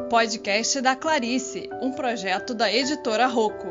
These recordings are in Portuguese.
Podcast da Clarice, um projeto da editora Rocco.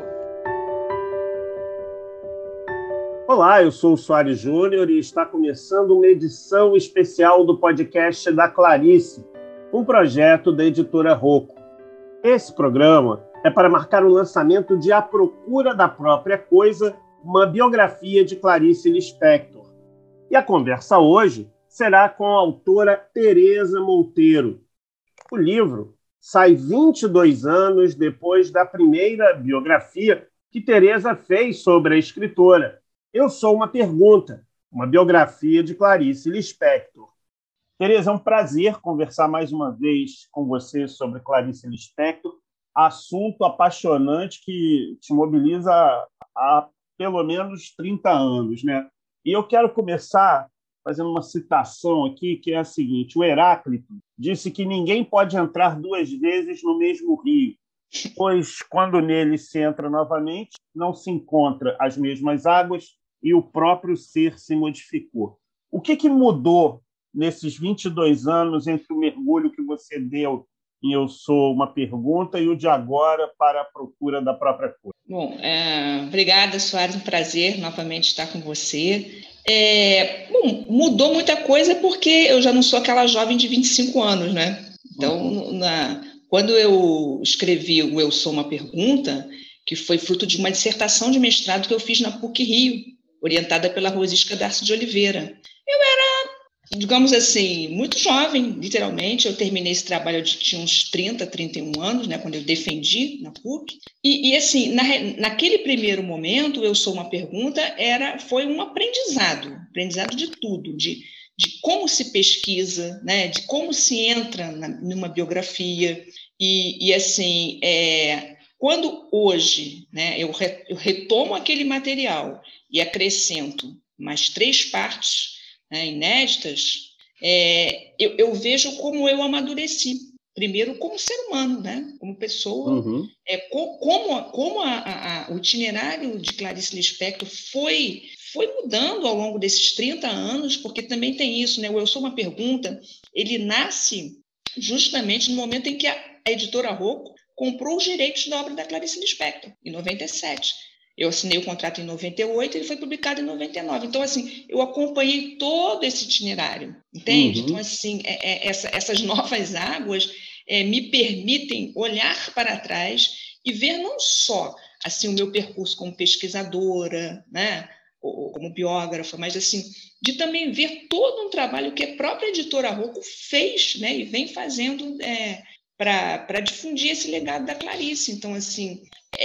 Olá, eu sou o Soares Júnior e está começando uma edição especial do podcast da Clarice, um projeto da editora Rocco. Esse programa é para marcar o lançamento de A Procura da Própria Coisa, uma biografia de Clarice Lispector. E a conversa hoje será com a autora Teresa Monteiro. O livro sai 22 anos depois da primeira biografia que Teresa fez sobre a escritora. Eu Sou uma Pergunta, uma biografia de Clarice Lispector. Teresa, é um prazer conversar mais uma vez com você sobre Clarice Lispector, assunto apaixonante que te mobiliza há pelo menos 30 anos, né? E eu quero começar fazendo uma citação aqui, que é a seguinte: o Heráclito disse que ninguém pode entrar duas vezes no mesmo rio, pois, quando nele se entra novamente, não se encontra as mesmas águas e o próprio ser se modificou. O que mudou nesses 22 anos entre o mergulho que você deu em Eu Sou uma Pergunta e o de agora para a procura da própria coisa? Bom, obrigada, Soares, um prazer novamente estar com você. Mudou muita coisa porque eu já não sou aquela jovem de 25 anos, né? Então, quando eu escrevi o Eu Sou uma Pergunta, que foi fruto de uma dissertação de mestrado que eu fiz na PUC-Rio, orientada pela Rosisca Darcy de Oliveira. Eu era, digamos assim, muito jovem, literalmente. Eu terminei esse trabalho, eu tinha uns 30, 31 anos, né, quando eu defendi na PUC. E assim, naquele primeiro momento, Eu Sou uma Pergunta, foi um aprendizado de tudo, de como se pesquisa, né, de como se entra numa biografia. E assim, quando hoje, né, eu retomo aquele material e acrescento mais 3 partes, né, inéditas, eu vejo como eu amadureci. Primeiro, como ser humano, né? Como pessoa. Como o itinerário de Clarice Lispector foi mudando ao longo desses 30 anos, porque também tem isso, né? O Eu Sou uma Pergunta, ele nasce justamente no momento em que a editora Rocco comprou os direitos da obra da Clarice Lispector, em 97. Eu assinei o contrato em 98 e ele foi publicado em 99. Então, assim, eu acompanhei todo esse itinerário, entende? Então, assim, essas novas águas me permitem olhar para trás e ver não só assim, o meu percurso como pesquisadora, né, ou como biógrafa, mas assim, de também ver todo um trabalho que a própria editora Rocco fez, né, e vem fazendo para difundir esse legado da Clarice. Então, assim,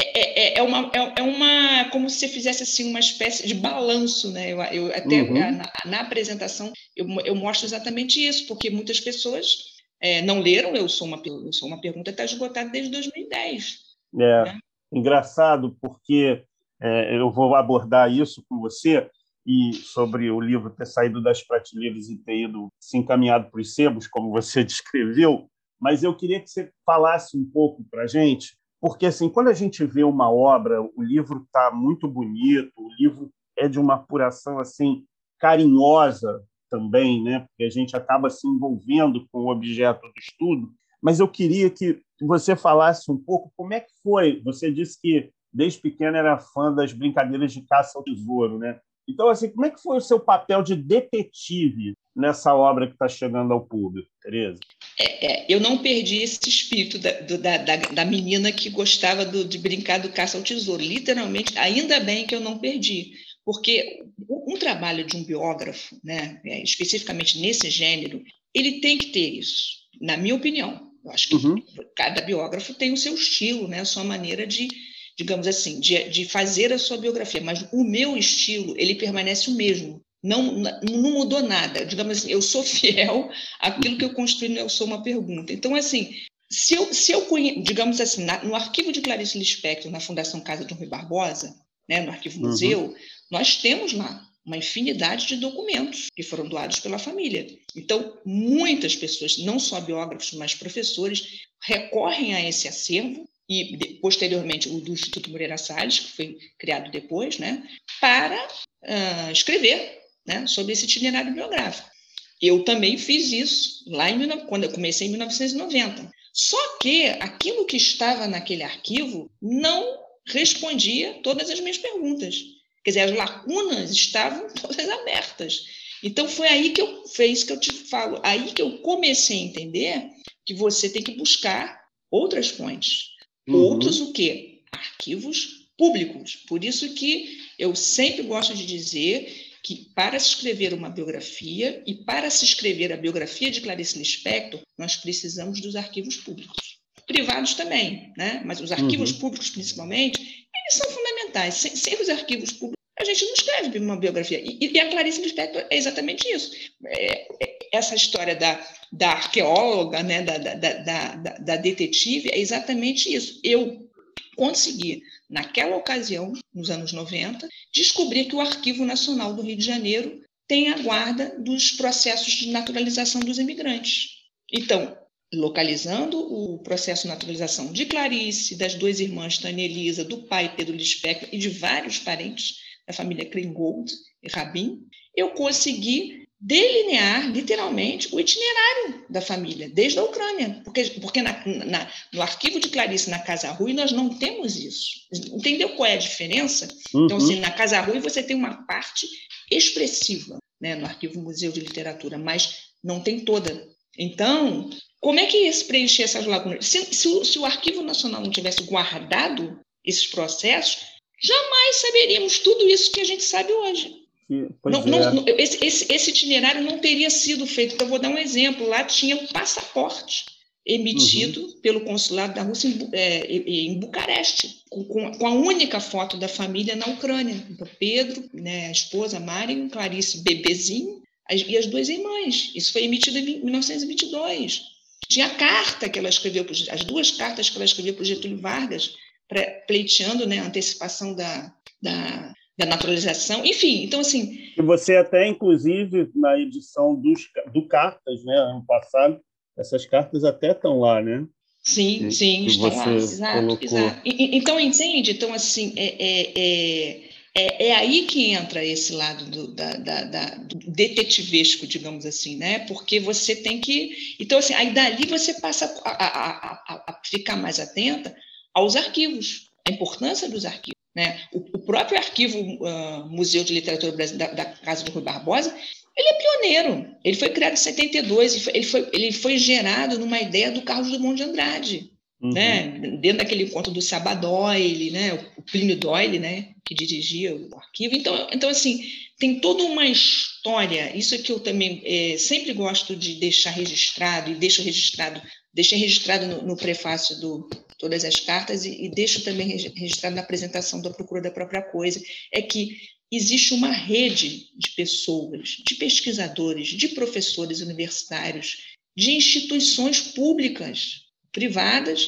como se você fizesse assim, uma espécie de balanço, né? Eu até na apresentação eu mostro exatamente isso, porque muitas pessoas não leram Eu Sou uma Pergunta, está esgotado desde 2010. Né? Engraçado, porque eu vou abordar isso com você, e sobre o livro ter saído das prateleiras e ter ido se encaminhado para os sebos, como você descreveu, mas eu queria que você falasse um pouco para a gente, porque assim, quando a gente vê uma obra, o livro está muito bonito, o livro é de uma apuração assim, carinhosa também, né? Porque a gente acaba se envolvendo com o objeto do estudo, mas eu queria que você falasse um pouco como é que foi. Você disse que desde pequena era fã das brincadeiras de caça ao tesouro, né? Então, assim, como é que foi o seu papel de detetive nessa obra que está chegando ao público, Teresa? Eu não perdi esse espírito da menina que gostava de brincar do caça ao tesouro. Literalmente, ainda bem que eu não perdi. Porque um trabalho de um biógrafo, né, especificamente nesse gênero, ele tem que ter isso, na minha opinião. Eu acho que cada biógrafo tem o seu estilo, né, a sua maneira de, digamos assim, de fazer a sua biografia. Mas o meu estilo, ele permanece o mesmo. Não mudou nada. Digamos assim, eu sou fiel àquilo que eu construí no Eu Sou uma Pergunta. Então, assim, se eu digamos assim, no arquivo de Clarice Lispector, na Fundação Casa de Rui Barbosa, né, no arquivo museu, nós temos lá uma infinidade de documentos que foram doados pela família. Então, muitas pessoas, não só biógrafos, mas professores, recorrem a esse acervo, e posteriormente o do Instituto Moreira Salles, que foi criado depois, né, para escrever, né, sobre esse itinerário biográfico. Eu também fiz isso quando eu comecei em 1990. Só que aquilo que estava naquele arquivo não respondia todas as minhas perguntas. Quer dizer, as lacunas estavam todas abertas. Então, foi isso que eu te falo, aí que eu comecei a entender que você tem que buscar outras fontes. Outros o quê? Arquivos públicos. Por isso que eu sempre gosto de dizer que para se escrever uma biografia e para se escrever a biografia de Clarice Lispector, nós precisamos dos arquivos públicos. Privados também, né? Mas os arquivos públicos, principalmente, eles são fundamentais. Sem os arquivos públicos, a gente não escreve uma biografia. E a Clarice Lispector é exatamente isso. Essa história da arqueóloga, né? da detetive, é exatamente isso. Eu consegui, naquela ocasião, nos anos 90, descobrir que o Arquivo Nacional do Rio de Janeiro tem a guarda dos processos de naturalização dos imigrantes. Então, localizando o processo de naturalização de Clarice, das duas irmãs Tânia e Elisa, do pai Pedro Lispector e de vários parentes da família Kringgold e Rabin, eu consegui delinear, literalmente, o itinerário da família, desde a Ucrânia. Porque no arquivo de Clarice, na Casa Rui, nós não temos isso. Entendeu qual é a diferença? Então, assim, na Casa Rui você tem uma parte expressiva, né, no arquivo Museu de Literatura, mas não tem toda. Então, como é que ia se preencher essas lacunas? Se o Arquivo Nacional não tivesse guardado esses processos, jamais saberíamos tudo isso que a gente sabe hoje. Esse itinerário não teria sido feito. Então, eu vou dar um exemplo. Lá tinha um passaporte emitido pelo consulado da Rússia em Bucareste, com a única foto da família na Ucrânia. Então, Pedro, né, a esposa, Mari, Clarice, bebezinho, e as duas irmãs. Isso foi emitido em 1922. Tinha a carta que ela escreveu, as duas cartas que ela escreveu para o Getúlio Vargas, pleiteando, né, a antecipação da naturalização, enfim, então assim... E você até, inclusive, na edição do Cartas, né, ano passado, essas cartas até estão lá, né? Sim, estão lá, exato. Então, entende? Então, assim, é aí que entra esse lado do detetivesco, digamos assim, né? Porque você tem que... Então, assim, aí dali você passa a ficar mais atenta aos arquivos, a importância dos arquivos. Né? O próprio arquivo Museu de Literatura Brasileira da Casa do Rui Barbosa, ele é pioneiro. Ele foi criado em 72, ele foi gerado numa ideia do Carlos Drummond de Andrade, né? Dentro daquele encontro do Saba Doyle, né? O Plínio Doyle, né? Que dirigia o arquivo. Então, assim, tem toda uma história. Isso é que eu também sempre gosto de deixar registrado, e deixei registrado no prefácio do Todas as Cartas, e deixo também registrado na apresentação da Procura da Própria Coisa, é que existe uma rede de pessoas, de pesquisadores, de professores universitários, de instituições públicas, privadas,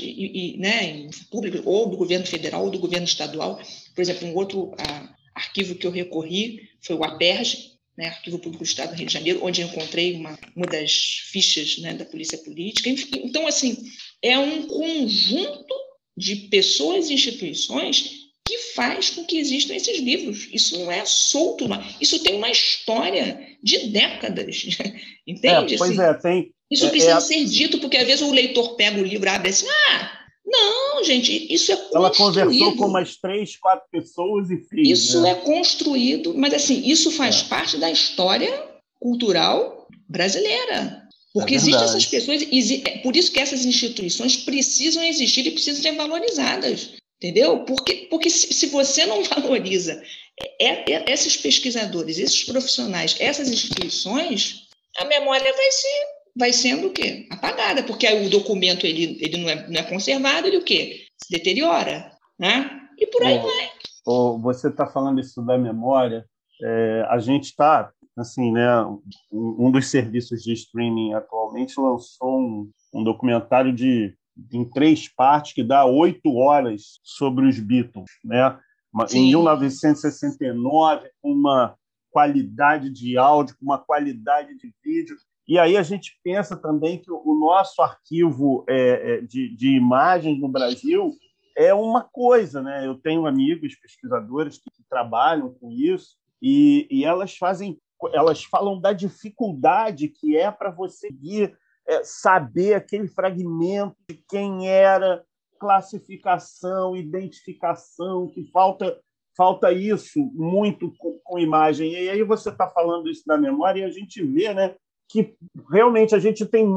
né, públicas, ou do governo federal ou do governo estadual. Por exemplo, um outro arquivo que eu recorri foi o APERJ, né, Arquivo Público do Estado do Rio de Janeiro, onde eu encontrei uma das fichas, né, da Polícia Política. Então, assim, é um conjunto de pessoas e instituições que faz com que existam esses livros. Isso não é solto, não. Isso tem uma história de décadas, entende? Tem. Isso precisa ser dito, porque às vezes o leitor pega o livro e abre assim, não, gente, isso é construído. Ela conversou com umas 3, 4 pessoas e fez. Isso, né? É construído, mas assim, isso faz parte da história cultural brasileira. Porque existem essas pessoas, por isso que essas instituições precisam existir e precisam ser valorizadas, entendeu? Porque se você não valoriza esses pesquisadores, esses profissionais, essas instituições, a memória vai sendo o quê? Apagada, porque aí o documento ele não é conservado, ele o quê? Se deteriora, né? E por aí vai. Você está falando isso da memória, a gente está, assim, né, um dos serviços de streaming atualmente lançou um documentário em 3 partes que dá 8 horas sobre os Beatles, né? Em 1969, com uma qualidade de áudio, com uma qualidade de vídeo. E aí a gente pensa também que o nosso arquivo de imagens no Brasil é uma coisa, né? Eu tenho amigos pesquisadores que trabalham com isso e elas falam da dificuldade que é para você ir saber aquele fragmento de quem era, classificação, identificação, que falta isso muito com imagem. E aí você está falando isso da memória e a gente vê, né, que realmente a gente tem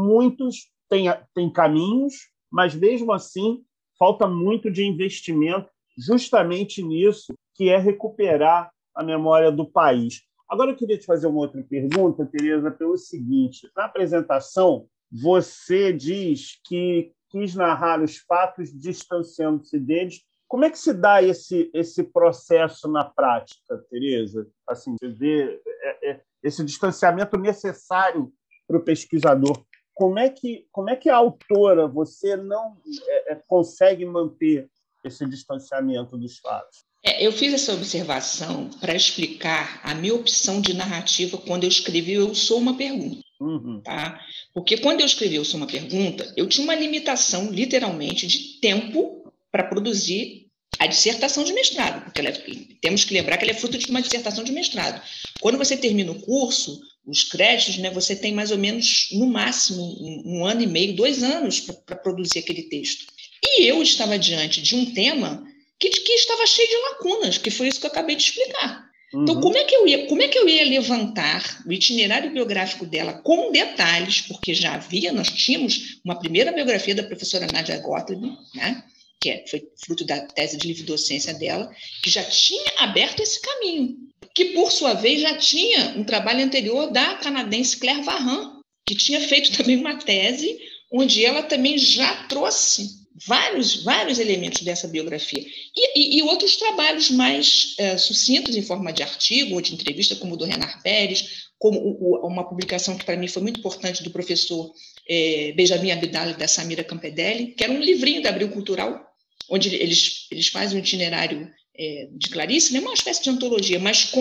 tem caminhos, mas mesmo assim falta muito de investimento justamente nisso, que é recuperar a memória do país. Agora eu queria te fazer uma outra pergunta, Tereza, pelo seguinte: na apresentação você diz que quis narrar os fatos distanciando-se deles. Como é que se dá esse processo na prática, Tereza? Assim, você vê esse distanciamento necessário para o pesquisador. Como é que a autora, você não consegue manter esse distanciamento dos fatos? Eu fiz essa observação para explicar a minha opção de narrativa quando eu escrevi Eu Sou uma Pergunta. Uhum. Tá? Porque quando eu escrevi Eu Sou uma Pergunta, eu tinha uma limitação, literalmente, de tempo para produzir a dissertação de mestrado, porque temos que lembrar que ela é fruto de uma dissertação de mestrado. Quando você termina o curso, os créditos, né, você tem mais ou menos, no máximo, 1 ano e meio, 2 anos para produzir aquele texto. E eu estava diante de um tema que estava cheio de lacunas, que foi isso que eu acabei de explicar. Então, como é que eu ia levantar o itinerário biográfico dela com detalhes, porque nós tínhamos uma primeira biografia da professora Nádia Gottlieb, né, que foi fruto da tese de livre docência dela, que já tinha aberto esse caminho, que, por sua vez, já tinha um trabalho anterior da canadense Claire Varin, que tinha feito também uma tese onde ela também já trouxe vários elementos dessa biografia. E outros trabalhos mais sucintos, em forma de artigo ou de entrevista, como o do Renar Pérez, como uma publicação que, para mim, foi muito importante do professor Benjamin Abdal e da Samira Campedelli, que era um livrinho da Abril Cultural, onde eles fazem um itinerário de Clarice, né, uma espécie de antologia, mas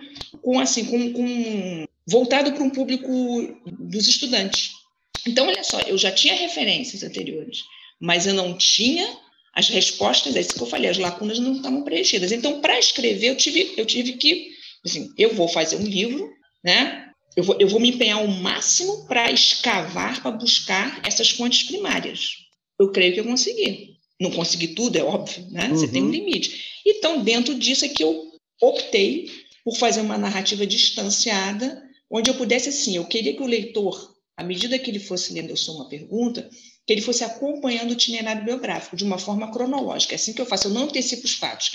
voltado para um público dos estudantes. Então, olha só, eu já tinha referências anteriores, mas eu não tinha as respostas, é isso que eu falei, as lacunas não estavam preenchidas. Então, para escrever, eu tive que, assim, eu vou fazer um livro, né? Eu vou me empenhar ao máximo para escavar, para buscar essas fontes primárias. Eu creio que eu consegui. Não consegui tudo, é óbvio, né? Você tem um limite. Então, dentro disso é que eu optei por fazer uma narrativa distanciada, onde eu pudesse, assim, eu queria que o leitor, à medida que ele fosse lendo Eu Sou uma Pergunta, que ele fosse acompanhando o itinerário biográfico de uma forma cronológica. É assim que eu faço, eu não antecipo os fatos.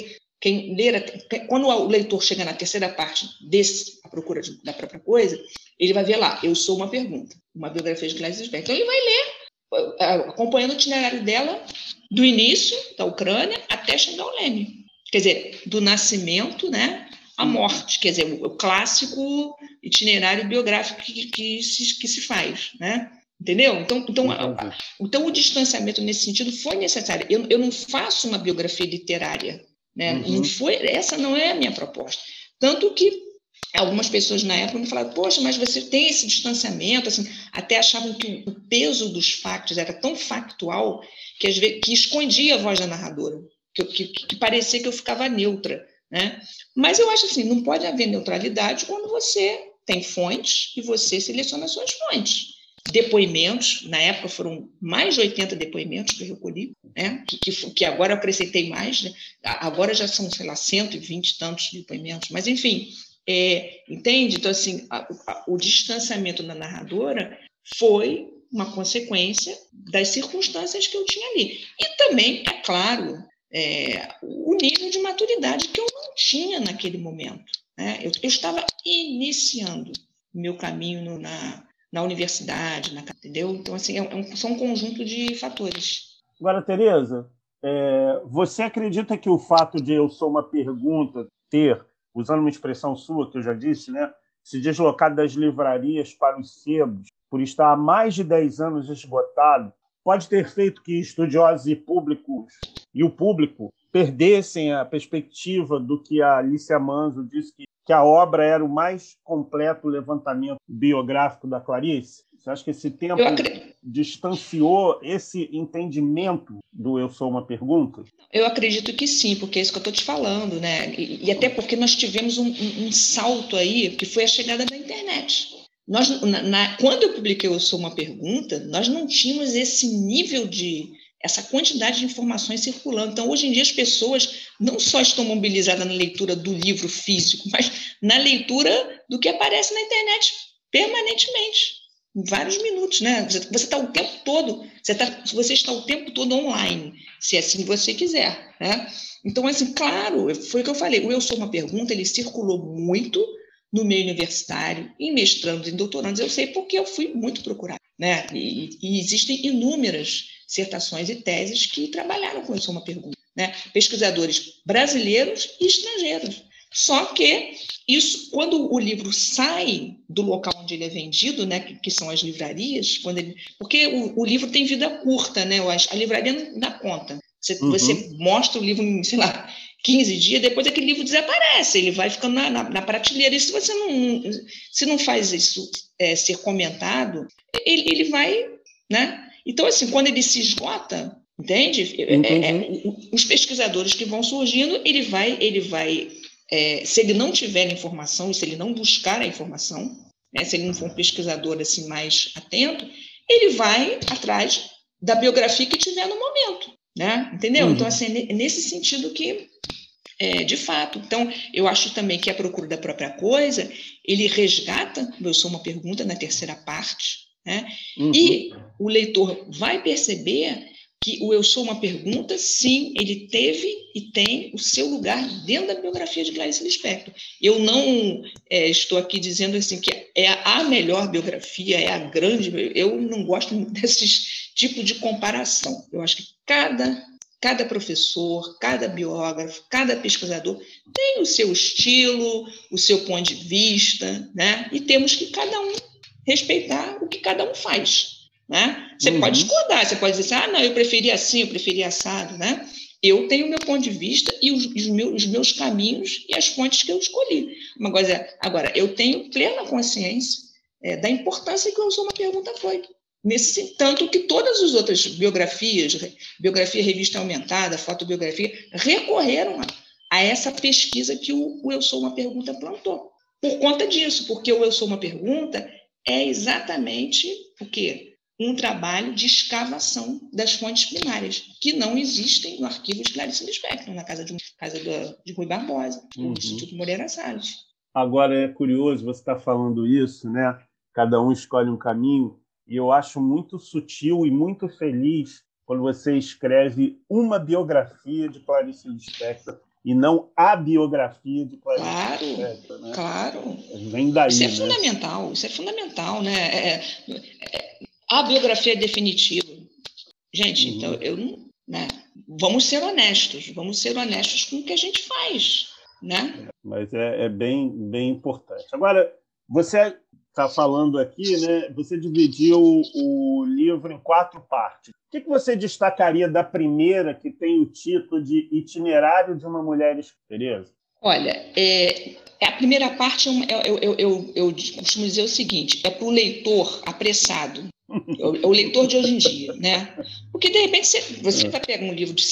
Quando o leitor chega na terceira parte A Procura da Própria Coisa, ele vai ver lá, Eu Sou uma Pergunta, uma biografia de Clarice Lispector. Então, ele vai ler, acompanhando o itinerário dela, do início, da Ucrânia, até chegar ao Leme. Quer dizer, do nascimento, né, à morte. Quer dizer, o clássico itinerário biográfico que se faz, né? Entendeu? Então, o distanciamento nesse sentido foi necessário. Eu não faço uma biografia literária, né? Essa não é a minha proposta. Tanto que algumas pessoas na época me falaram, poxa, mas você tem esse distanciamento, assim, até achavam que o peso dos factos era tão factual que, às vezes, que escondia a voz da narradora, que parecia que eu ficava neutra, né? Mas eu acho assim, não pode haver neutralidade quando você tem fontes e você seleciona as suas fontes. Depoimentos, na época foram mais de 80 depoimentos que eu recolhi, né? que agora eu acrescentei mais, né? Agora já são, sei lá, 120 e tantos depoimentos, mas enfim, entende? Então, assim, o distanciamento da narradora foi uma consequência das circunstâncias que eu tinha ali. E também, é claro, o nível de maturidade que eu não tinha naquele momento, né? Eu estava iniciando o meu caminho na universidade, entendeu? Então, assim, são um conjunto de fatores. Agora, Tereza, você acredita que o fato de Eu Sou uma Pergunta ter, usando uma expressão sua, que eu já disse, né, se deslocado das livrarias para os sebos, por estar há mais de 10 anos esgotado, pode ter feito que estudiosos e o público perdessem a perspectiva do que a Alicia Manzo disse que a obra era o mais completo levantamento biográfico da Clarice? Você acha que esse tempo distanciou esse entendimento do Eu Sou uma Pergunta? Eu acredito que sim, porque é isso que eu estou te falando, né? E até porque nós tivemos um salto aí, que foi a chegada da internet. Quando eu publiquei Eu Sou Uma Pergunta, nós não tínhamos esse nível essa quantidade de informações circulando. Então, hoje em dia, as pessoas não só estão mobilizadas na leitura do livro físico, mas na leitura do que aparece na internet permanentemente, em vários minutos, né? Você está o tempo todo, você está o tempo todo online, se assim você quiser, né? Então, assim, claro, foi o que eu falei, o Eu Sou Uma Pergunta, ele circulou muito no meio universitário, em mestrandos e doutorandos, eu sei porque eu fui muito procurada, né? E existem inúmeras dissertações e teses que trabalharam com isso, uma pergunta, né? Pesquisadores brasileiros e estrangeiros. Só que isso, quando o livro sai do local onde ele é vendido, né, que são as livrarias, porque o livro tem vida curta, né? A livraria não dá conta. Você mostra o livro em, sei lá, 15 dias, depois aquele livro desaparece, ele vai ficando na prateleira. E se você não faz isso ser comentado, ele vai, né? Então, assim, quando ele se esgota, entende? Os pesquisadores que vão surgindo, ele vai se ele não tiver informação, e se ele não buscar a informação, né, se ele não for um pesquisador assim, mais atento, ele vai atrás da biografia que tiver no momento, né? Entendeu? Então, assim, é nesse sentido que, de fato. Então, eu acho também que a procura da própria coisa, ele resgata, Eu Sou Uma Pergunta, na terceira parte, né? E o leitor vai perceber que o Eu Sou Uma Pergunta, sim, ele teve e tem o seu lugar dentro da biografia de Clarice Lispector. Eu não estou aqui dizendo assim que é a melhor biografia, é a grande. Eu não gosto desses tipos de comparação. Eu acho que cada professor, cada biógrafo, cada pesquisador tem o seu estilo, o seu ponto de vista, né? E temos que cada um respeitar o que cada um faz, né? Você pode discordar, você pode dizer assim, não, eu preferi assim, eu preferi assado, né? Eu tenho o meu ponto de vista e os meus caminhos e as fontes que eu escolhi. Agora, eu tenho plena consciência da importância que o Eu Sou Uma Pergunta foi. Tanto que todas as outras biografias, biografia revista aumentada, fotobiografia, recorreram a essa pesquisa que o Eu Sou Uma Pergunta plantou. Por conta disso, porque o Eu Sou Uma Pergunta é exatamente o quê? Um trabalho de escavação das fontes primárias, que não existem no arquivo de Clarice Lispector, na casa de Rui Barbosa, no Instituto Moreira Salles. Agora, é curioso, você está falando isso, né? Cada um escolhe um caminho, e eu acho muito sutil e muito feliz quando você escreve uma biografia de Clarice Lispector e não a biografia de Clarice Lispector, né? Claro. Vem daí, isso é né? isso é fundamental, né? A biografia é definitiva. Gente, então, né? Vamos ser honestos com o que a gente faz, né? Mas é bem, bem importante. Agora, você está falando aqui, né? Você dividiu o livro em 4 partes. O que você destacaria da primeira, que tem o título de Itinerário de uma Mulher Teresa? Olha, a primeira parte, eu costumo dizer o seguinte, é para o leitor apressado, o leitor de hoje em dia, né? Porque, de repente, você vai pegar um livro de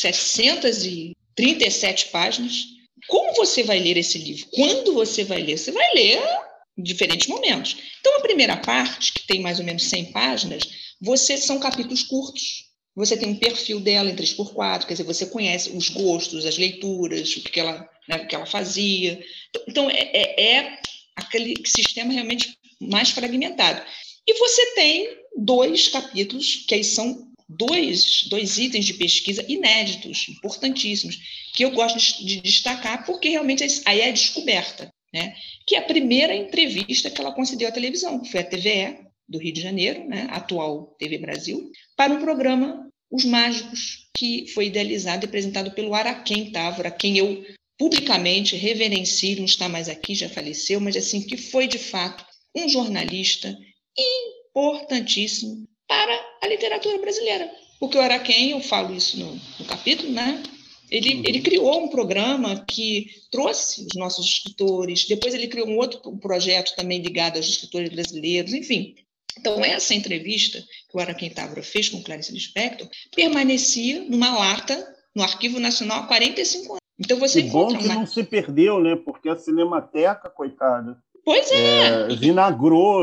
737 páginas, como você vai ler esse livro? Quando você vai ler? Você vai ler em diferentes momentos. Então, a primeira parte, que tem mais ou menos 100 páginas, são capítulos curtos. Você tem um perfil dela em 3x4, quer dizer, você conhece os gostos, as leituras, o que ela fazia. Então, é aquele sistema realmente mais fragmentado. E você tem 2 capítulos, que aí são dois itens de pesquisa inéditos, importantíssimos, que eu gosto de destacar, porque realmente aí é a descoberta, né? Que é a primeira entrevista que ela concedeu à televisão, que foi a TVE, do Rio de Janeiro, né? A atual TV Brasil, para um programa Os Mágicos, que foi idealizado e apresentado pelo Araquém Távora, a quem eu publicamente reverencio, não está mais aqui, já faleceu, mas assim, que foi de fato um jornalista importantíssimo para a literatura brasileira. Porque o Araquém, eu falo isso no capítulo, né? Ele criou um programa que trouxe os nossos escritores, depois ele criou um projeto também ligado aos escritores brasileiros, enfim. Então, essa entrevista que o Araquém Távora fez com Clarice Lispector permanecia numa lata no Arquivo Nacional há 45 anos. Então, você encontra bom que não se perdeu, né? Porque a Cinemateca, coitada, pois vinagrou,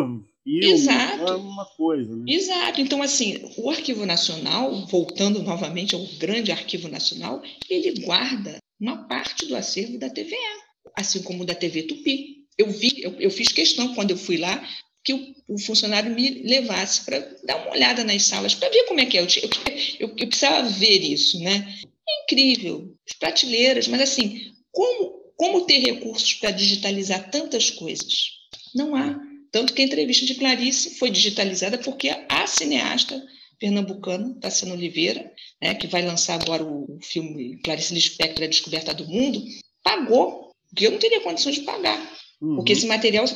filme, Exato. não é uma coisa, né? Exato. Então, assim, o Arquivo Nacional, voltando novamente ao grande Arquivo Nacional, ele guarda uma parte do acervo da TVA, assim como da TV Tupi. Eu fiz questão, quando eu fui lá, que o funcionário me levasse para dar uma olhada nas salas, para ver como é que é. Eu precisava ver isso, né? É incrível, as prateleiras, mas assim, como ter recursos para digitalizar tantas coisas? Não há. Tanto que a entrevista de Clarice foi digitalizada porque a cineasta pernambucana, Tassiana Oliveira, né, que vai lançar agora o filme Clarice Lispector, A Descoberta do Mundo, pagou, porque eu não teria condições de pagar. Porque esse material,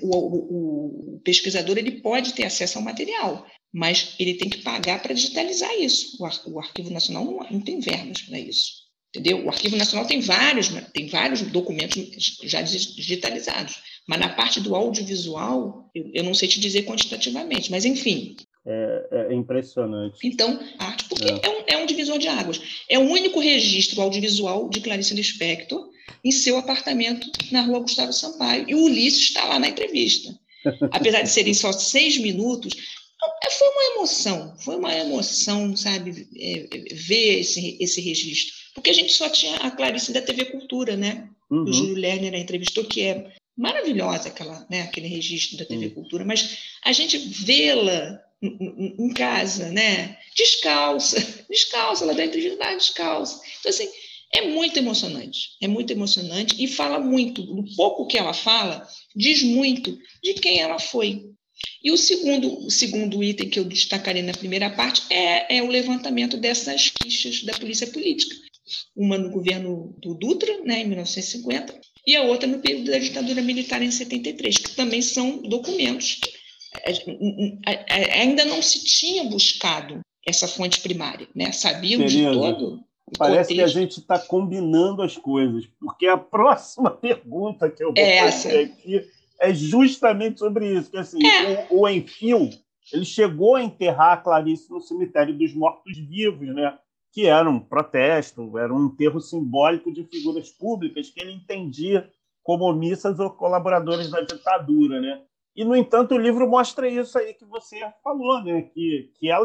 o pesquisador ele pode ter acesso ao material, mas ele tem que pagar para digitalizar isso. O Arquivo Nacional não tem verbas para isso. Entendeu? O Arquivo Nacional tem vários documentos já digitalizados, mas na parte do audiovisual, eu não sei te dizer quantitativamente, mas enfim. É impressionante. Então, arte, porque é um divisor de águas. É o único registro audiovisual de Clarice Lispector em seu apartamento na rua Gustavo Sampaio. E o Ulisses está lá na entrevista. Apesar de serem só 6 minutos, foi uma emoção, sabe, ver esse registro. Porque a gente só tinha a Clarice da TV Cultura, né? O Júlio Lerner a entrevistou, que é maravilhosa aquele registro da TV Cultura, mas a gente vê-la em casa, né? Descalça, ela dá entrevista lá descalça. Então, assim, é muito emocionante e fala muito, o pouco que ela fala, diz muito de quem ela foi. E o segundo item que eu destacarei na primeira parte é o levantamento dessas fichas da polícia política. Uma no governo do Dutra, né, em 1950, e a outra no período da ditadura militar, em 73, que também são documentos. Ainda não se tinha buscado essa fonte primária, né? Sabíamos de todo o Parece contexto. que a gente está combinando as coisas, porque a próxima pergunta que eu vou fazer aqui é justamente sobre isso. Que, assim, o Enfio ele chegou a enterrar a Clarice no cemitério dos mortos-vivos, né? Que era um protesto, era um enterro simbólico de figuras públicas que ele entendia como omissas ou colaboradores da ditadura, né? E, no entanto, o livro mostra isso aí que você falou, né? Que ela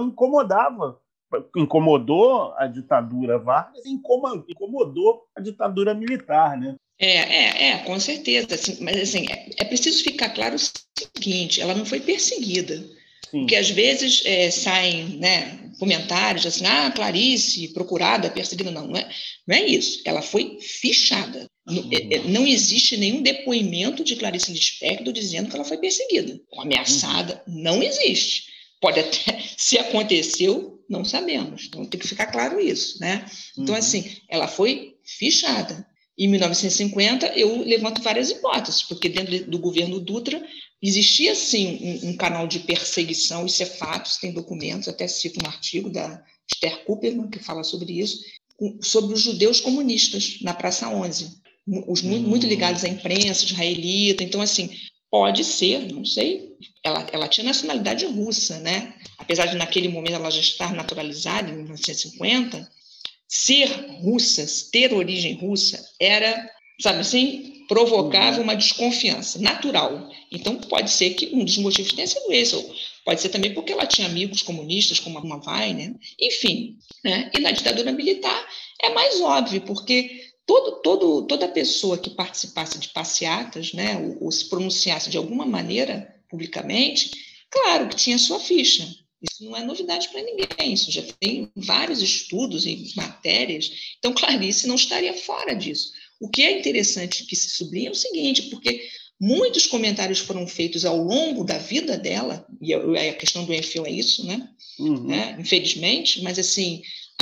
incomodou a ditadura Vargas e incomodou a ditadura militar, né? Com certeza. Assim, mas assim, é preciso ficar claro o seguinte: ela não foi perseguida. Sim. Porque às vezes saem, né, comentários assim, Clarice, procurada, perseguida. Não é isso. Ela foi fichada. Não existe nenhum depoimento de Clarice Lispector dizendo que ela foi perseguida, ameaçada. Não existe. Pode até, se aconteceu, não sabemos. Então tem que ficar claro isso, né? Então, assim, ela foi fichada. Em 1950, eu levanto várias hipóteses, porque dentro do governo Dutra existia, sim, um canal de perseguição, isso é fato, tem documentos, até cito um artigo da Esther Kupperman, que fala sobre isso, sobre os judeus comunistas na Praça 11, muito ligados à imprensa israelita. Então, assim, pode ser, não sei, ela tinha nacionalidade russa, né? Apesar de, naquele momento, ela já estar naturalizada, em 1950, ser russa, ter origem russa, era, sabe assim, provocava uma desconfiança natural. Então, pode ser que um dos motivos tenha sido esse, ou pode ser também porque ela tinha amigos comunistas, como a Mavai, né? Enfim, né? E na ditadura militar é mais óbvio, porque toda pessoa que participasse de passeatas, né, ou se pronunciasse de alguma maneira publicamente, claro que tinha sua ficha. Isso não é novidade para ninguém, isso já tem vários estudos e matérias. Então, Clarice não estaria fora disso. O que é interessante que se sublinha é o seguinte, porque muitos comentários foram feitos ao longo da vida dela, e a questão do Enfio é isso, né? Infelizmente, mas assim,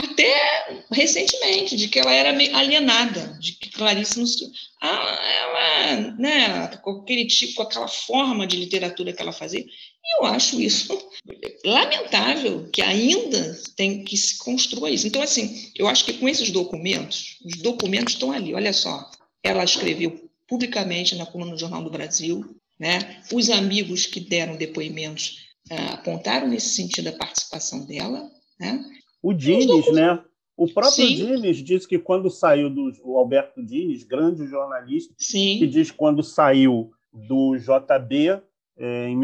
até recentemente, de que ela era meio alienada, de que Clarice não se... ela, né, com aquele tipo, com aquela forma de literatura que ela fazia, e eu acho isso lamentável, que ainda tem que se construa isso. Então, assim, eu acho que com esses documentos, os documentos estão ali, olha só, ela escreveu publicamente na coluna do Jornal do Brasil, né? Os amigos que deram depoimentos apontaram nesse sentido a participação dela, né? O Dines, né? O próprio Dines disse que quando saiu o Alberto Dines, grande jornalista, que diz que quando saiu do JB, em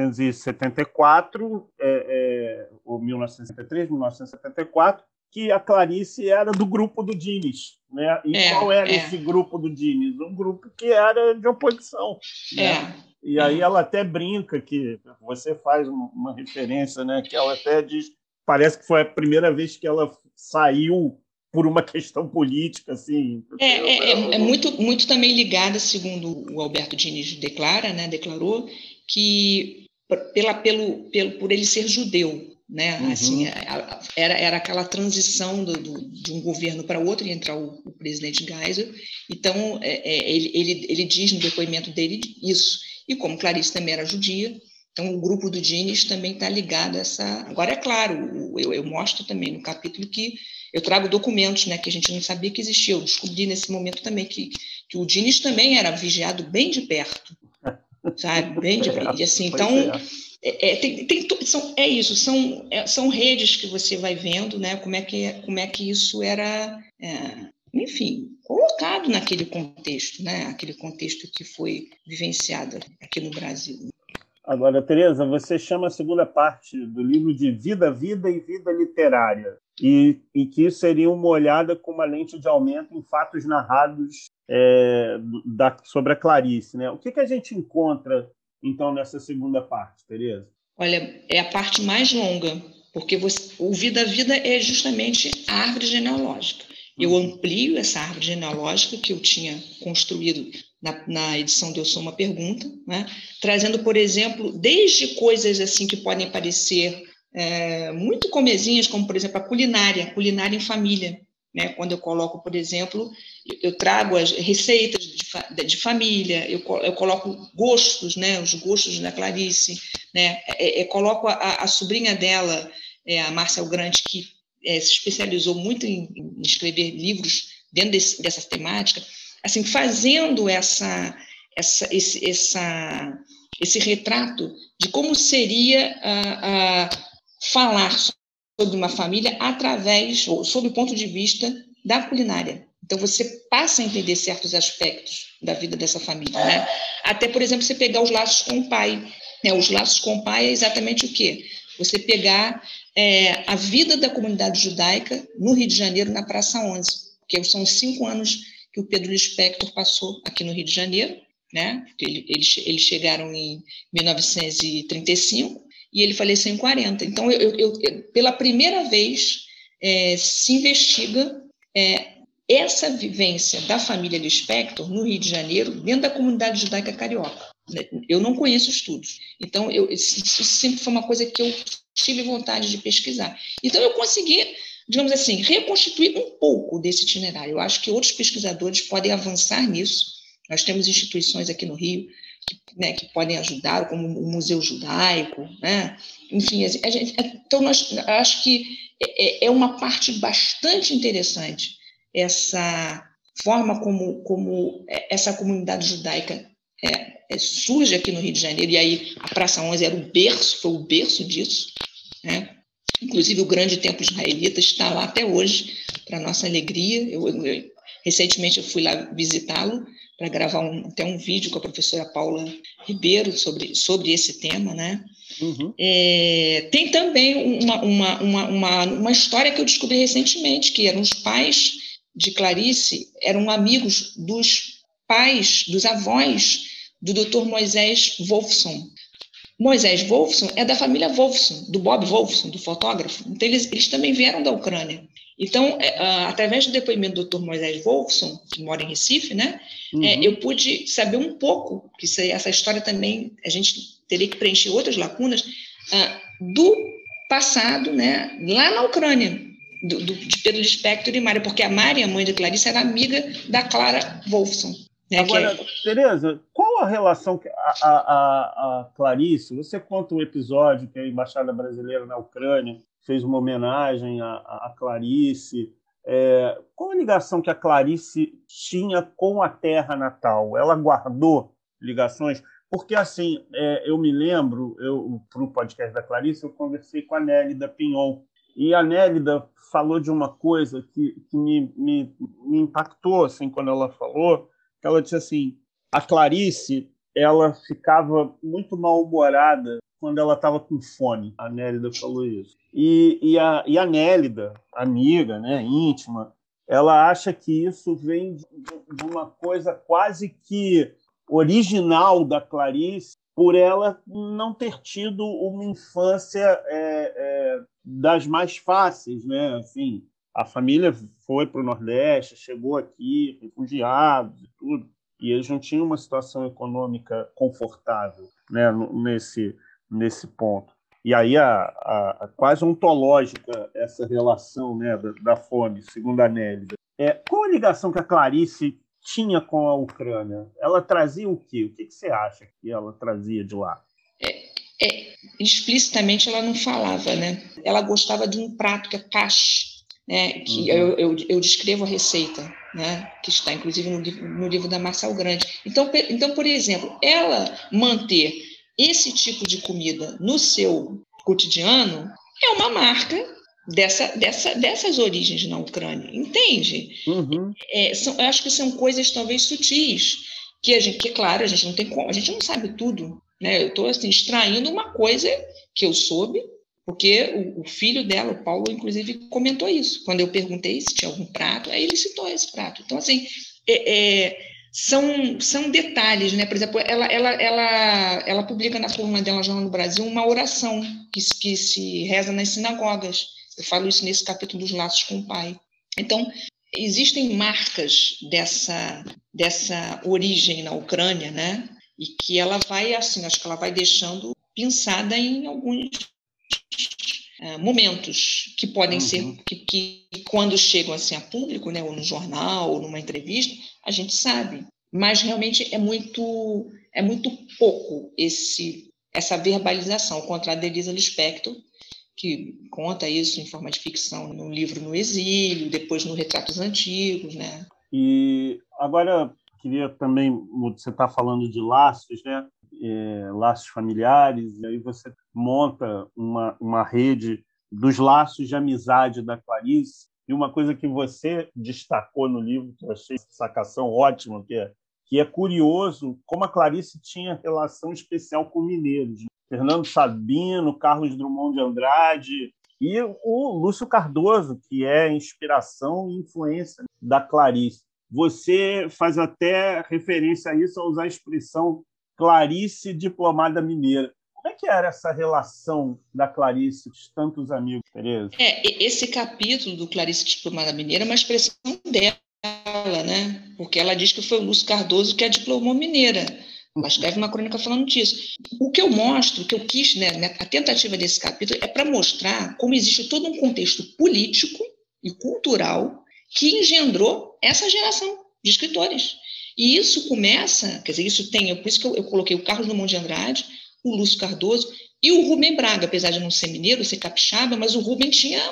1974, ou 1973, 1974, que a Clarice era do grupo do Diniz, né? E qual era esse grupo do Diniz? Um grupo que era de oposição, né? E aí ela até brinca que você faz uma referência, né? Que ela até diz, parece que foi a primeira vez que ela saiu por uma questão política, assim. Muito também ligada, segundo o Alberto Diniz declarou, que por ele ser judeu, né? Assim, era aquela transição de um governo para outro, e entrar o presidente Geisel. Então, ele diz no depoimento dele isso. E como Clarice também era judia, então o grupo do Diniz também está ligado a essa... Agora, é claro, eu mostro também no capítulo que eu trago documentos, né, que a gente não sabia que existia. Eu descobri nesse momento também que o Diniz também era vigiado bem de perto, sabe? Bem de perto. Assim, então, são redes que você vai vendo, né, como é que isso era, enfim, colocado naquele contexto, né, aquele contexto que foi vivenciado aqui no Brasil. Agora, Tereza, você chama a segunda parte do livro de Vida, Vida e Vida Literária, e que isso seria uma olhada com uma lente de aumento em fatos narrados sobre a Clarice, né? O que a gente encontra, então, nessa segunda parte, Tereza? Olha, é a parte mais longa, porque o Vida, Vida é justamente a árvore genealógica. Eu amplio essa árvore genealógica que eu tinha construído na edição de Eu Sou Uma Pergunta, né? Trazendo, por exemplo, desde coisas assim que podem parecer muito comezinhas, como, por exemplo, a culinária em família, né? Quando eu coloco, por exemplo, eu trago as receitas de família, eu coloco gostos, né? Os gostos da Clarice, né? Coloco a sobrinha dela, a Márcia Grande, que se especializou muito em escrever livros dentro dessa temática, assim, fazendo esse retrato de como seria falar sobre uma família ou sob o ponto de vista da culinária. Então, você passa a entender certos aspectos da vida dessa família, né? Até, por exemplo, você pegar os laços com o pai. Né? Os laços com o pai é exatamente o quê? Você pegar a vida da comunidade judaica no Rio de Janeiro, na Praça 11, que são os 5 anos que o Pedro Lispector passou aqui no Rio de Janeiro, né? Eles chegaram em 1935 e ele faleceu em 40. Então, pela primeira vez, se investiga essa vivência da família Lispector no Rio de Janeiro, dentro da comunidade judaica carioca. Eu não conheço estudos. Então, isso sempre foi uma coisa que eu tive vontade de pesquisar. Então, eu consegui, digamos assim, reconstituir um pouco desse itinerário. Eu acho que outros pesquisadores podem avançar nisso. Nós temos instituições aqui no Rio que podem ajudar, como o Museu Judaico, né? Enfim, então, acho que é uma parte bastante interessante essa forma como essa comunidade judaica surge aqui no Rio de Janeiro, e aí a Praça 11 foi o berço disso, né? Inclusive o grande templo israelita está lá até hoje, para nossa alegria. Recentemente eu fui lá visitá-lo para gravar até um vídeo com a professora Paula Ribeiro sobre esse tema, né? Tem também uma história que eu descobri recentemente, que eram os pais de Clarice, eram amigos dos pais, dos avós do Dr. Moisés Wolfson. Moisés Wolfson é da família Wolfson, do Bob Wolfson, do fotógrafo. Então, eles também vieram da Ucrânia. Então, através do depoimento do Dr. Moisés Wolfson, que mora em Recife, né, eu pude saber um pouco, que essa história também, a gente teria que preencher outras lacunas, do passado, né, lá na Ucrânia, de Pedro Lispector e Mária, porque a Mária, a mãe de Clarice, era amiga da Clara Wolfson. Né, agora, Tereza, qual a relação que a Clarice, você conta um episódio que a Embaixada Brasileira na Ucrânia fez uma homenagem à Clarice, qual a ligação que a Clarice tinha com a terra natal? Ela guardou ligações? Porque, assim, eu me lembro, para o podcast da Clarice, eu conversei com a Nélida Pinhon, e a Nélida falou de uma coisa que me impactou, assim, quando ela falou, que ela disse assim, a Clarice ela ficava muito mal-humorada quando ela estava com fome. A Nélida falou isso. E a Nélida, amiga, né, íntima, ela acha que isso vem de uma coisa quase que original da Clarice, por ela não ter tido uma infância das mais fáceis, né? Assim, a família foi para o Nordeste, chegou aqui, refugiados e tudo, e eles não tinham uma situação econômica confortável, né? Nesse ponto. E aí quase ontológica essa relação, né, da fome, segundo a Nélida. Qual a ligação que a Clarice tinha com a Ucrânia? Ela trazia o quê? O que você acha que ela trazia de lá? Explicitamente ela não falava, né? Ela gostava de um prato que é kash, né? Que eu descrevo a receita, né? Que está inclusive no livro da Marçal Grande. Então, por exemplo, ela manter esse tipo de comida no seu cotidiano é uma marca dessas origens na Ucrânia, entende? Eu acho que são coisas talvez sutis, que claro, a gente não tem como, a gente não sabe tudo, né? Eu estou assim, extraindo uma coisa que eu soube, porque o filho dela, o Paulo, inclusive, comentou isso. Quando eu perguntei se tinha algum prato, aí ele citou esse prato. Então, assim, são detalhes, né? Por exemplo, ela publica na coluna dela, Jornal do Brasil, uma oração que se reza nas sinagogas. Eu falo isso nesse capítulo dos Laços com o Pai. Então, existem marcas dessa origem na Ucrânia, né? E que ela vai, assim, acho que ela vai deixando pinçada em alguns momentos que podem ser, que quando chegam assim a público, né, ou no jornal, ou numa entrevista, a gente sabe. Mas realmente é muito pouco essa verbalização, ao contrário da Elisa Lispector, que conta isso em forma de ficção no livro No Exílio, depois no Retratos Antigos, né? E agora queria também, você está falando de laços, né? Laços familiares, e aí você monta uma rede dos laços de amizade da Clarice, e uma coisa que você destacou no livro, que eu achei essa sacação ótima, que é curioso como a Clarice tinha relação especial com mineiros. Fernando Sabino, Carlos Drummond de Andrade e o Lúcio Cardoso, que é inspiração e influência da Clarice. Você faz até referência a isso ao usar a expressão Clarice diplomada mineira. Como é que era essa relação da Clarice com tantos amigos, Tereza? Esse capítulo do Clarice diplomada mineira é uma expressão dela, né? Porque ela diz que foi o Lúcio Cardoso que a diplomou mineira. Ela escreve uma crônica falando disso. O que eu mostro, o que eu quis, né, a tentativa desse capítulo é para mostrar como existe todo um contexto político e cultural que engendrou essa geração de escritores. E isso começa, quer dizer, isso tem, por isso que eu coloquei o Carlos Drummond de Andrade, o Lúcio Cardoso e o Rubem Braga, apesar de não ser mineiro, ser capixaba, mas o Rubem tinha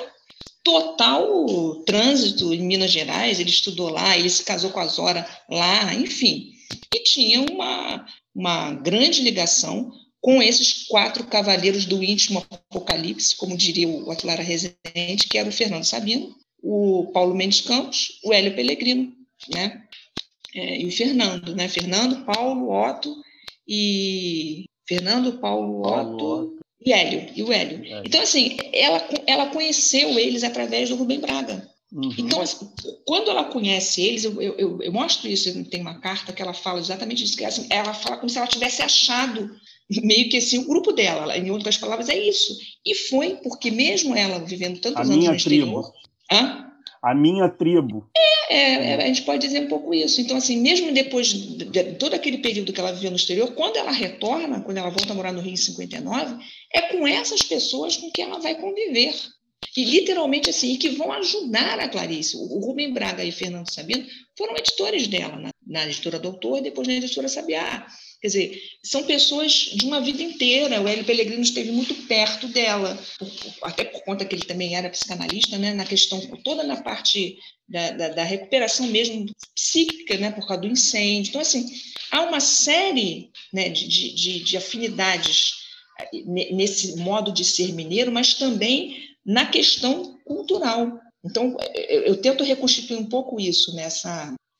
total trânsito em Minas Gerais, ele estudou lá, ele se casou com a Zora lá, enfim. E tinha uma grande ligação com esses 4 cavaleiros do íntimo apocalipse, como diria o Atlara Rezende, que era o Fernando Sabino, o Paulo Mendes Campos, o Hélio Pellegrino, né? E o Fernando, né? Fernando, Paulo, Otto e... Fernando, Paulo, Otto e Hélio. Então, assim, ela conheceu eles através do Rubem Braga. Então, assim, quando ela conhece eles, eu mostro isso, tem uma carta que ela fala exatamente isso, que assim, ela fala como se ela tivesse achado meio que assim, o grupo dela, em outras palavras, é isso. E foi porque mesmo ela vivendo tantos anos no exterior... A minha tribo. A gente pode dizer um pouco isso. Então, assim, mesmo depois de todo aquele período que ela viveu no exterior, quando ela retorna, quando ela volta a morar no Rio em 59, é com essas pessoas com que ela vai conviver. E literalmente assim, que vão ajudar a Clarice. O Rubem Braga e Fernando Sabino foram editores dela, na editora Doutor e depois na editora Sabiá. Quer dizer, são pessoas de uma vida inteira. O Hélio Pellegrino esteve muito perto dela, até por conta que ele também era psicanalista, né, na questão, toda na parte da recuperação mesmo psíquica, né, por causa do incêndio. Então, assim, há uma série, né, de afinidades nesse modo de ser mineiro, mas também na questão cultural. Então, eu tento reconstituir um pouco isso nessa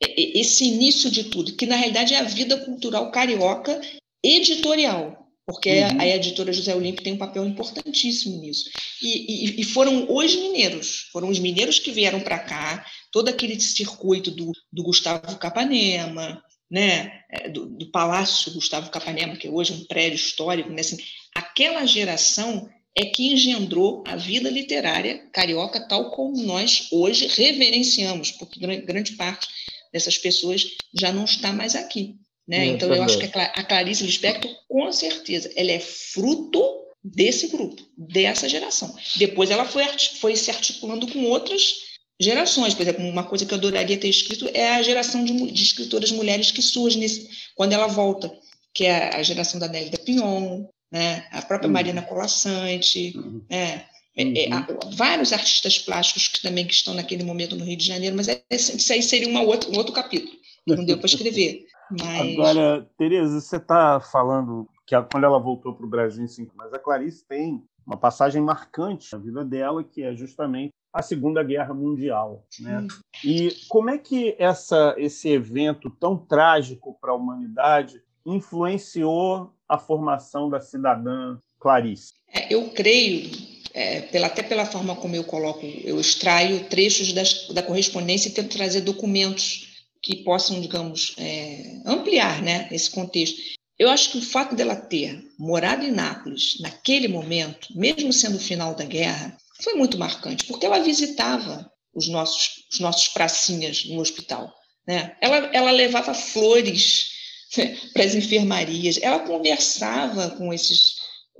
esse início de tudo, que na realidade é a vida cultural carioca editorial, porque a editora José Olímpio tem um papel importantíssimo nisso. E foram os mineiros que vieram para cá, todo aquele circuito do Gustavo Capanema, né? do Palácio Gustavo Capanema, que hoje é um prédio histórico, né? Assim, aquela geração é que engendrou a vida literária carioca tal como nós hoje reverenciamos, porque grande parte dessas pessoas já não está mais aqui. Né? Então, eu acho que a Clarice Lispector, com certeza, ela é fruto desse grupo, dessa geração. Depois ela foi se articulando com outras gerações. Por exemplo, uma coisa que eu adoraria ter escrito é a geração de escritoras mulheres que surge quando ela volta, que é a geração da Nélida Pion, né? A própria Marina Colaçante, né? Vários artistas plásticos que estão naquele momento no Rio de Janeiro, mas isso aí seria um outro capítulo, que não deu para escrever. Mas... Agora, Tereza, você está falando que quando ela voltou para o Brasil, mas a Clarice tem uma passagem marcante na vida dela, que é justamente a Segunda Guerra Mundial. Né? E como é que esse evento tão trágico para a humanidade influenciou a formação da cidadã Clarice? Eu creio, até pela forma como eu extraio trechos da correspondência e tento trazer documentos que possam, digamos, ampliar, né, esse contexto. Eu acho que o fato dela ter morado em Nápoles naquele momento, mesmo sendo o final da guerra, foi muito marcante, porque ela visitava os nossos pracinhas no hospital. Né? Ela levava flores para as enfermarias, ela conversava com esses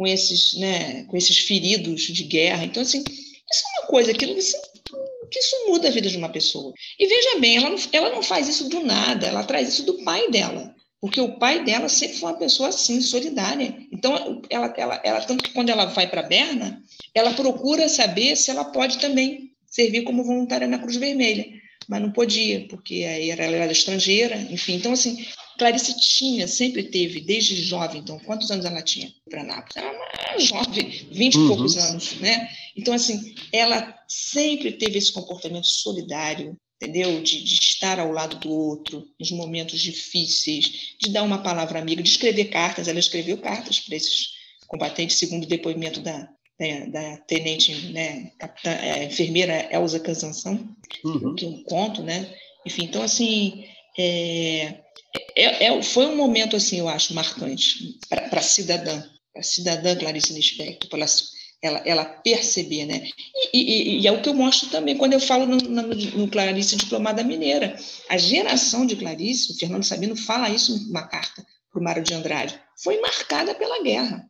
feridos de guerra. Então, assim, isso é uma coisa que isso muda a vida de uma pessoa. E veja bem, ela não faz isso do nada, ela traz isso do pai dela, porque o pai dela sempre foi uma pessoa assim, solidária. Então, ela tanto que quando ela vai para Berna, ela procura saber se ela pode também servir como voluntária na Cruz Vermelha, mas não podia, porque aí ela era estrangeira, enfim. Então, assim, Clarice sempre teve, desde jovem, então, quantos anos ela tinha para Nápoles? Ela era uma jovem, 20 e poucos anos, né? Então, assim, ela sempre teve esse comportamento solidário, entendeu? De estar ao lado do outro nos momentos difíceis, de dar uma palavra amiga, de escrever cartas. Ela escreveu cartas para esses combatentes, segundo o depoimento da tenente, né, enfermeira Elza Cansanção, que eu conto, né? Enfim, então, assim, foi um momento, assim, eu acho, marcante para a cidadã Clarice Lispector, para ela perceber, né? E é o que eu mostro também quando eu falo no Clarice Diplomada Mineira. A geração de Clarice, o Fernando Sabino fala isso numa carta para o Mário de Andrade, foi marcada pela guerra.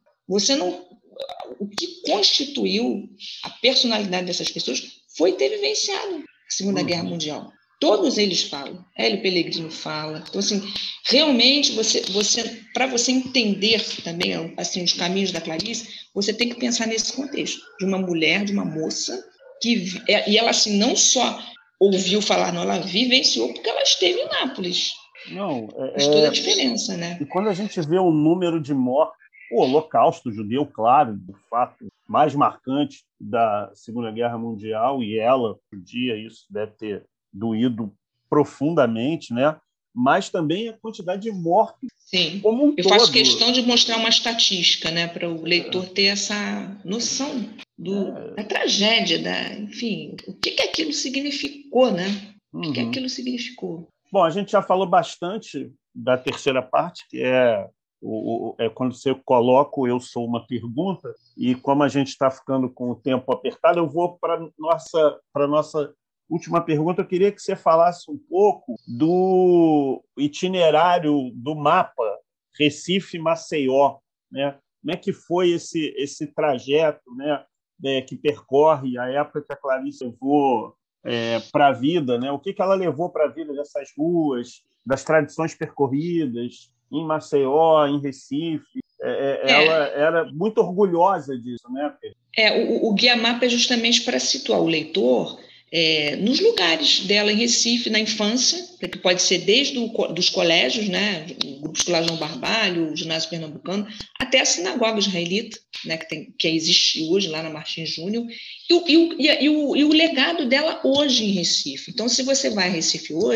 O que constituiu a personalidade dessas pessoas foi ter vivenciado a Segunda Guerra Mundial. Todos eles falam. Hélio Pellegrino fala. Então, assim, realmente, para você entender também, assim, os caminhos da Clarice, você tem que pensar nesse contexto de uma mulher, de uma moça, e ela, assim, não só ouviu falar, não, ela vivenciou porque ela esteve em Nápoles. Não, faz toda a diferença, né? E quando a gente vê o número de mortes, o Holocausto judeu, claro, o fato mais marcante da Segunda Guerra Mundial, e ela, por dia, isso deve ter doído profundamente, né? Mas também a quantidade de mortes. Sim, como um eu todo. Faço questão de mostrar uma estatística, né, para o leitor ter essa noção da tragédia, enfim, o que aquilo significou, né? O que aquilo significou. Bom, a gente já falou bastante da terceira parte, que é quando você coloca o Eu Sou uma Pergunta, e como a gente está ficando com o tempo apertado, eu vou para a nossa última pergunta. Eu queria que você falasse um pouco do itinerário do mapa Recife-Maceió, né? Como é que foi esse trajeto, né, que percorre a época que a Clarice levou para a vida, né? O que ela levou para a vida dessas ruas, das tradições percorridas em Maceió, em Recife? Ela era muito orgulhosa disso, né? O Guia Mapa é justamente para situar o leitor nos lugares dela em Recife, na infância, que pode ser desde dos colégios, né, o Grupo Escolar João Barbalho, o Ginásio Pernambucano, até a Sinagoga Israelita, né, que existe hoje lá na Martins Júnior, e o legado dela hoje em Recife. Então, se você vai a Recife hoje,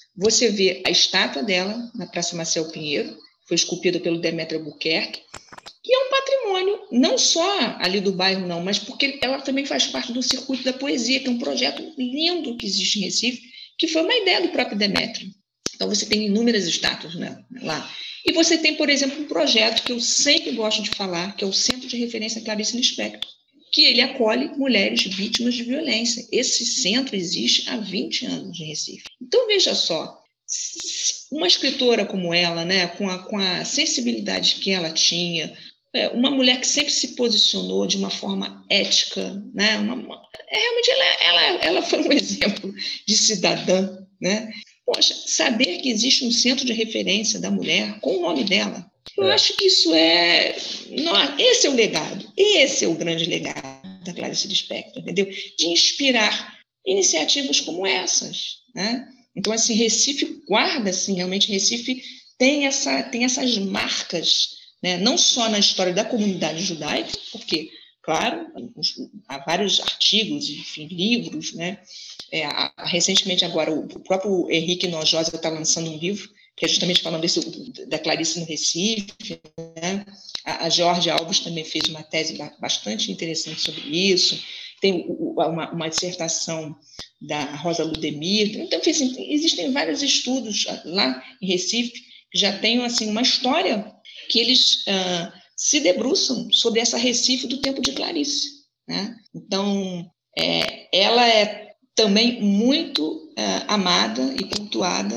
você vê a estátua dela na Praça Marcel Pinheiro, foi esculpida pelo Demetrio Albuquerque, que é um patrimônio, não só ali do bairro, não, mas porque ela também faz parte do Circuito da Poesia, que é um projeto lindo que existe em Recife, que foi uma ideia do próprio Demetrio. Então, você tem inúmeras estátuas, né, lá. E você tem, por exemplo, um projeto que eu sempre gosto de falar, que é o Centro de Referência Clarice Lispector, que ele acolhe mulheres vítimas de violência. Esse centro existe há 20 anos em Recife. Então, veja só, uma escritora como ela, né, com a sensibilidade que ela tinha, uma mulher que sempre se posicionou de uma forma ética, né, realmente ela foi um exemplo de cidadã, né? Poxa, saber que existe um centro de referência da mulher com o nome dela, eu acho que isso esse é o legado, esse é o grande legado da Clarice Lispector, entendeu? De inspirar iniciativas como essas, né? Então, assim, Recife guarda, assim, realmente Recife tem essas marcas, né? Não só na história da comunidade judaica, porque, claro, há vários artigos, enfim, livros, né? Recentemente agora o próprio Henrique Nojosa está lançando um livro que é justamente falando da Clarice no Recife, né? A Georgia Alves também fez uma tese bastante interessante sobre isso, tem uma dissertação da Rosa Ludemir, então assim, existem vários estudos lá em Recife que já têm assim, uma história que eles se debruçam sobre essa Recife do tempo de Clarice, né? Então, ela é também muito amada e cultuada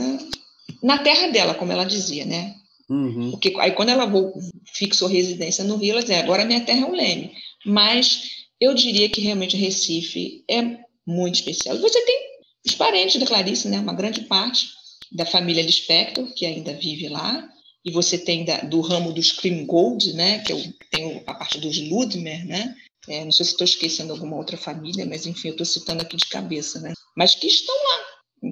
na terra dela, como ela dizia, né? Uhum. Porque aí quando ela fixou residência no Rio, ela dizia, agora minha terra é o Leme. Mas eu diria que realmente Recife é muito especial. E você tem os parentes da Clarice, né? Uma grande parte da família Lispector, que ainda vive lá, e você tem do ramo dos Krimgold, né? Que tem a parte dos Ludmer, né? Não sei se estou esquecendo alguma outra família, mas enfim, eu estou citando aqui de cabeça, né? Mas que estão lá.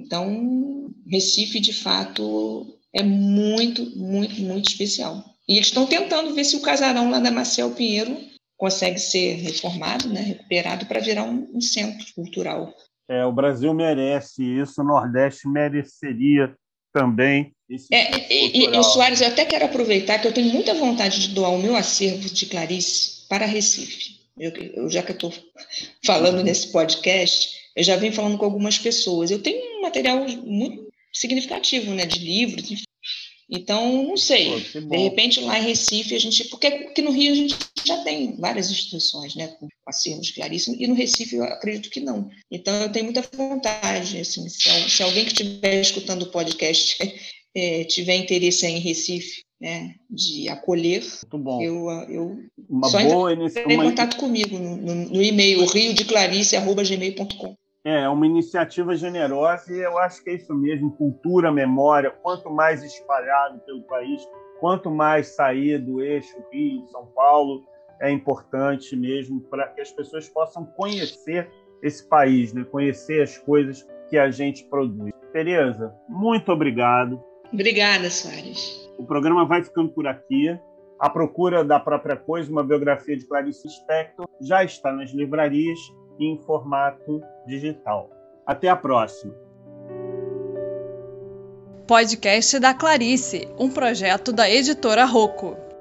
Então, Recife, de fato, é muito, muito, muito especial. E eles estão tentando ver se o casarão lá da Marcel Pinheiro consegue ser reformado, né, recuperado, para virar um centro cultural. O Brasil merece isso, o Nordeste mereceria também esse centro cultural. E, Soares, eu até quero aproveitar que eu tenho muita vontade de doar o meu acervo de Clarice para Recife. Já que eu estou falando nesse podcast, eu já venho falando com algumas pessoas. Eu tenho um material muito significativo, né, de livros, enfim. Então, não sei, de repente lá em Recife, porque aqui no Rio a gente já tem várias instituições, né, com acervos de Clarice, e no Recife eu acredito que não. Então, eu tenho muita vontade, assim, se alguém que estiver escutando o podcast tiver interesse em Recife, né, de acolher, entre em contato comigo no e-mail riodeclarice@gmail.com. É uma iniciativa generosa e eu acho que é isso mesmo, cultura, memória, quanto mais espalhado pelo país, quanto mais sair do eixo Rio, São Paulo, é importante mesmo para que as pessoas possam conhecer esse país, né? Conhecer as coisas que a gente produz. Tereza, muito obrigado. Obrigada, Soares. O programa vai ficando por aqui. A Procura da Própria Coisa, uma biografia de Clarice Lispector, já está nas livrarias em formato digital. Até a próxima. Podcast da Clarice, um projeto da Editora Rocco.